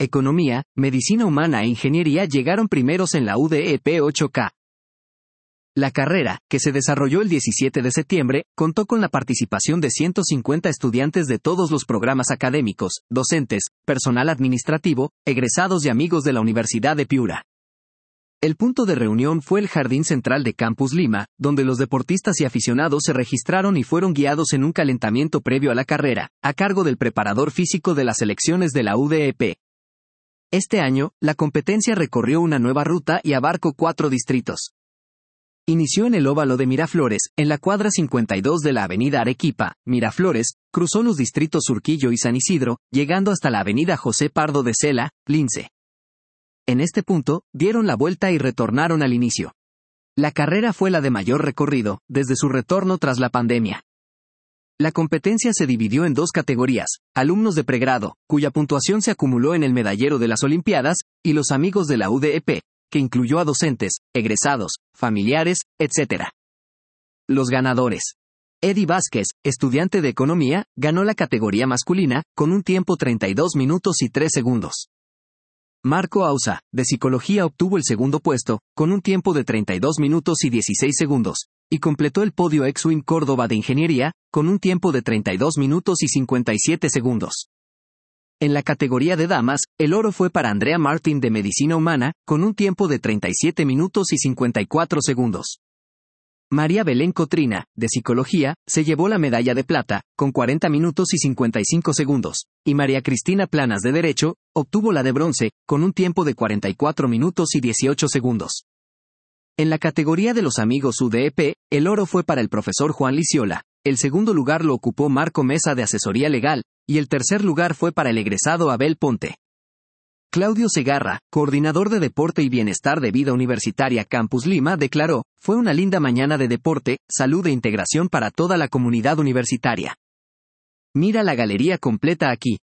Economía, Medicina Humana e Ingeniería llegaron primeros en la UDEP 8K. La carrera, que se desarrolló el 17 de septiembre, contó con la participación de 150 estudiantes de todos los programas académicos, docentes, personal administrativo, egresados y amigos de la Universidad de Piura. El punto de reunión fue el Jardín Central de Campus Lima, donde los deportistas y aficionados se registraron y fueron guiados en un calentamiento previo a la carrera, a cargo del preparador físico de las selecciones de la UDEP. Este año, la competencia recorrió una nueva ruta y abarcó 4 distritos. Inició en el óvalo de Miraflores, en la cuadra 52 de la avenida Arequipa, Miraflores, cruzó los distritos Surquillo y San Isidro, llegando hasta la avenida José Pardo de Cela, Lince. En este punto, dieron la vuelta y retornaron al inicio. La carrera fue la de mayor recorrido, desde su retorno tras la pandemia. La competencia se dividió en 2 categorías, alumnos de pregrado, cuya puntuación se acumuló en el medallero de las Olimpiadas, y los amigos de la UDEP, que incluyó a docentes, egresados, familiares, etc. Los ganadores. Eddie Vázquez, estudiante de Economía, ganó la categoría masculina, con un tiempo 32 minutos y 3 segundos. Marco Ausa, de Psicología, obtuvo el segundo puesto, con un tiempo de 32 minutos y 16 segundos, y completó el podio Exwin Córdoba de Ingeniería, con un tiempo de 32 minutos y 57 segundos. En la categoría de damas, el oro fue para Andrea Martín de Medicina Humana, con un tiempo de 37 minutos y 54 segundos. María Belén Cotrina, de Psicología, se llevó la medalla de plata, con 40 minutos y 55 segundos, y María Cristina Planas de Derecho, obtuvo la de bronce, con un tiempo de 44 minutos y 18 segundos. En la categoría de los amigos UDEP, el oro fue para el profesor Juan Liciola, el segundo lugar lo ocupó Marco Mesa de Asesoría Legal, y el tercer lugar fue para el egresado Abel Ponte. Claudio Segarra, coordinador de Deporte y Bienestar de Vida Universitaria Campus Lima, declaró: "Fue una linda mañana de deporte, salud e integración para toda la comunidad universitaria. Mira la galería completa aquí.